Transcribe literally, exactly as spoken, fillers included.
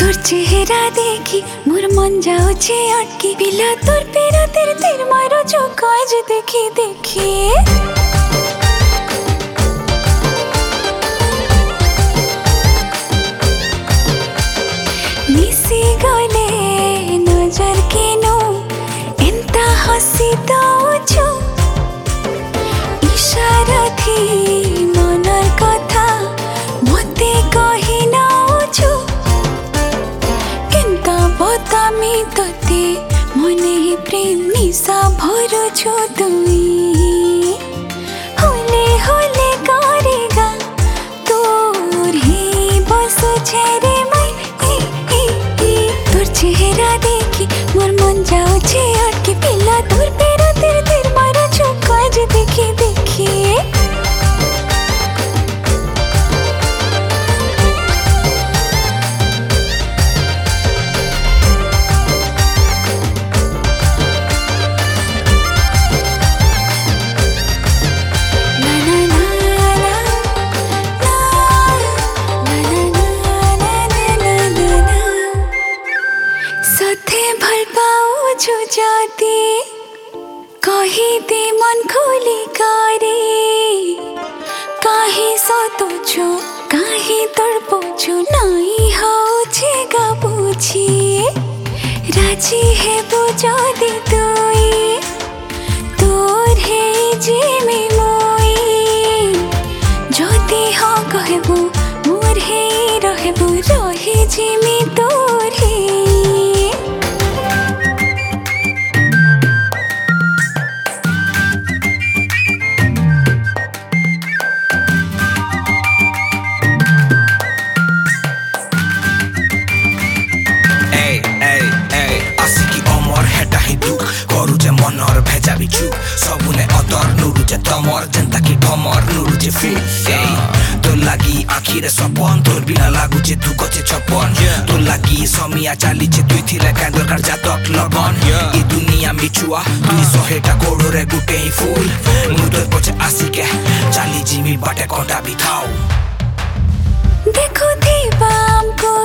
तोर चेहरा देखी मोर मन जाऊचे अटकी पिला तोर पेरा तेरे तेरे मारो जो काज देखी देखी मिसी गले नजर के नो एंता हसी दौचो इशारा थी मनर कथा मते कही नौचो केंता बतामी तते मने प्रेम निशा भरुछु तुई होले होले करेगा तोर ही बसु छेरे मैं ए ए ए तोर चेहरा देखी मोर मन जाऊचे अटकी पिला तोर पेरा तेरे तेरे मारो जो काज देखी देखी जाती कही दे मन खोली करे काहे सतो छो काहे तड़पो छो नहीं हो छेगा पूछी राजी है बुझा दे तोई तोर है जे में मोई जोती हो कहबो मोर है रहबो रहे जे में तोर है मनर भेजा बिचु सबुने अतर नुरुजे तमर जेंता कि ढमर नुरुजे फिर तो लागी आखिरे सपन तोर बिना लागुचे तू गचे छपन तो लागी समिया चालीचे तुई थिले कान दरकार जातक लगन ई दुनिया मिछुआ तुई सहेटा कोडोरे गुटे ही फूल मुतोर पछे आसिके चाली जिमी बाटे कटा बिथाओ देखो दीवा हमको